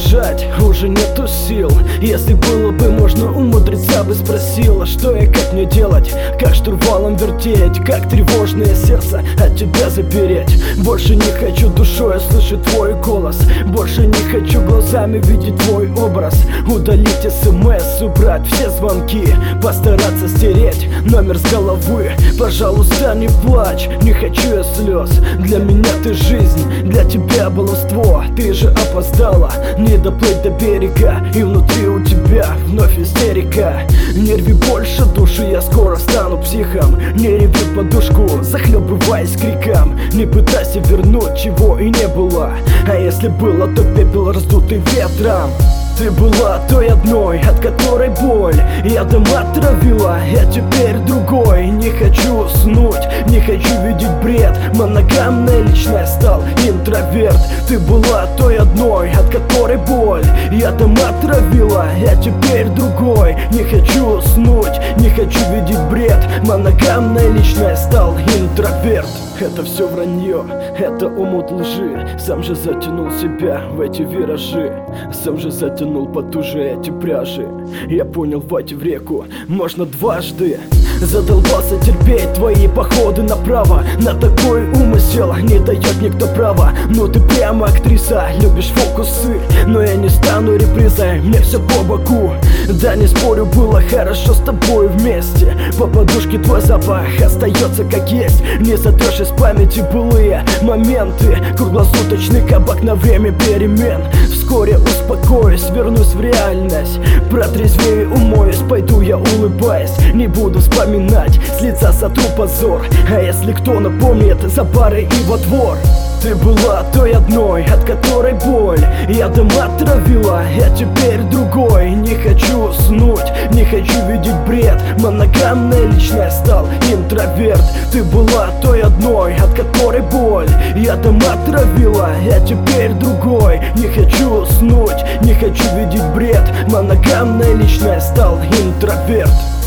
продолжать уже нету сил. Если было бы можно умудриться бы спросила, что и как мне делать, как штурвалом вертеть, как тревожное сердце от тебя запереть. Больше не хочу душой слышать твой голос, больше не хочу глазами видеть твой образ. Удалить СМС, убрать все звонки, постараться стереть номер с головы. Пожалуйста, не плачь, не хочу я слез. Для меня ты жизнь, для тебя баловство. Ты же опоздала, не доплыть до берега, и внутри у тебя вновь истерика. Не рви больше душу, я скоро стану психом. Не реви подушку, захлебываясь криком. Не пытайся вернуть, чего и не было, а если было, то пепел, раздутый ветром. Ты была той одной, от которой боль ядом отравила, я теперь другой. Не хочу уснуть, не хочу видеть бред, моногамная личность, стал интроверт. Ты была той одной, от которой боль ядом отравила, я теперь другой. Не хочу уснуть, не хочу видеть бред, моногамная личность, стал интроверт. Это все вранье, это омут лжи. Сам же затянул себя в эти виражи, сам же затянул потуже эти пряжи. Я понял, войти в реку можно дважды. Задолбался терпеть твои походы направо, на такой умысел не дает никто права. Ну ты прямо актриса, любишь фокусы, но я не стану репризой, мне все по боку. Да не спорю, было хорошо с тобой вместе. По подушке твой запах остается как есть, не сотрешь из памяти былые моменты. Круглосуточный кабак на время перемен. Вскоре успокоюсь, вернусь в реальность, протрезвею, умоюсь, пойду я улыбаясь. Не буду вспоминать, с лица сотру позор, а если кто напомнит, за парой и во двор. Ты была той одной, от которой боль ядом отравила, я теперь другой. Не хочу уснуть, не хочу видеть бред, моногамная личность, стал интроверт. Ты была той одной, от которой боль ядом отравила, я теперь другой. Не хочу уснуть, не хочу видеть бред, моногамная личность, стал интроверт.